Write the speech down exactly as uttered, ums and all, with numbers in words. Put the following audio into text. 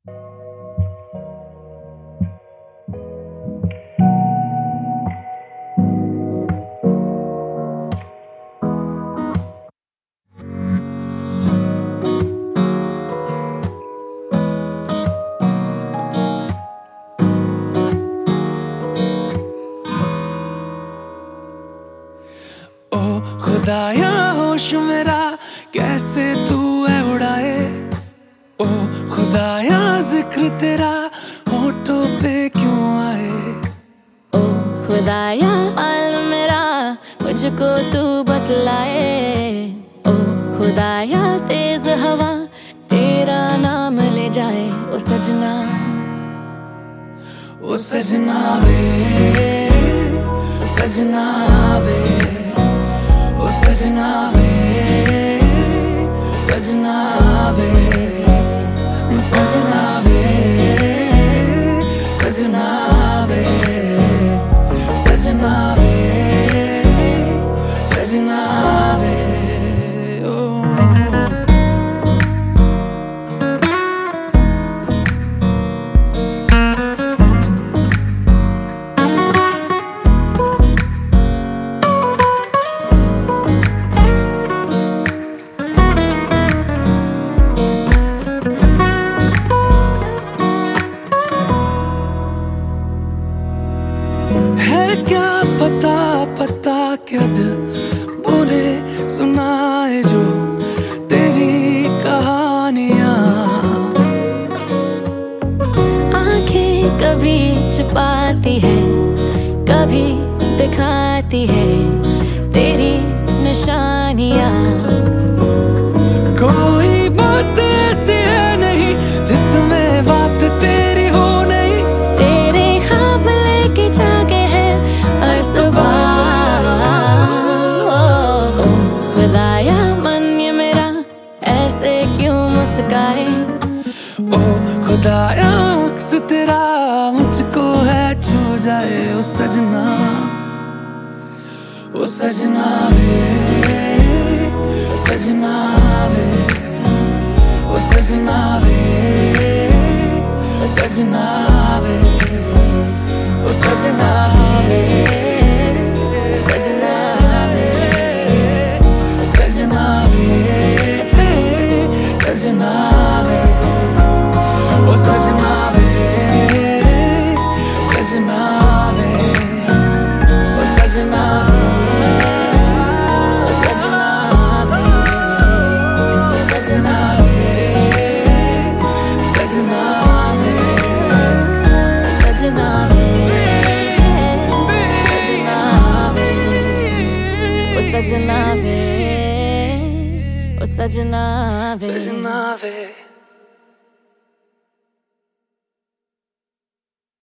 ओ खुदाया होश मेरा कैसे तू है उड़ाए। ओ खुदाया जिक्र तेरा होठों पे क्यों आए। ओ खुदाया हाल मेरा मुझको तू बतलाए। ओ खुदाया तेज हवा तेरा नाम ले जाए। ओ सजना ओ सजना वे सजना वे ओ सजना वे सजना वे सजना वे सजना वे सजना वे सजना वे ओ क्या पता पता क्या दिल बोले सुनाए जो तेरी कहानियां। आंखें कभी छुपाती है कभी दिखाती है तेरी निशानियां। कोई बात ऐसी है नहीं जिसमें बात तेरी हो नहीं। तेरे ख्वाब लेके जागे खुदाया मन ये मेरा ऐसे क्यों मुस्काए। ओ खुदाया अक्स तेरा मुझको है छू जाए। ओ सजना ओ सजना वे सजना वे ओ सजना वे सजना वे ओ सजना वे सजना वे सजना वे सजना वे ओ सजना वे सजना वे ओ सजना वे सजना वे सजना वे सजना वे सजना वे सजना वे ओ सजना वे सजना वे।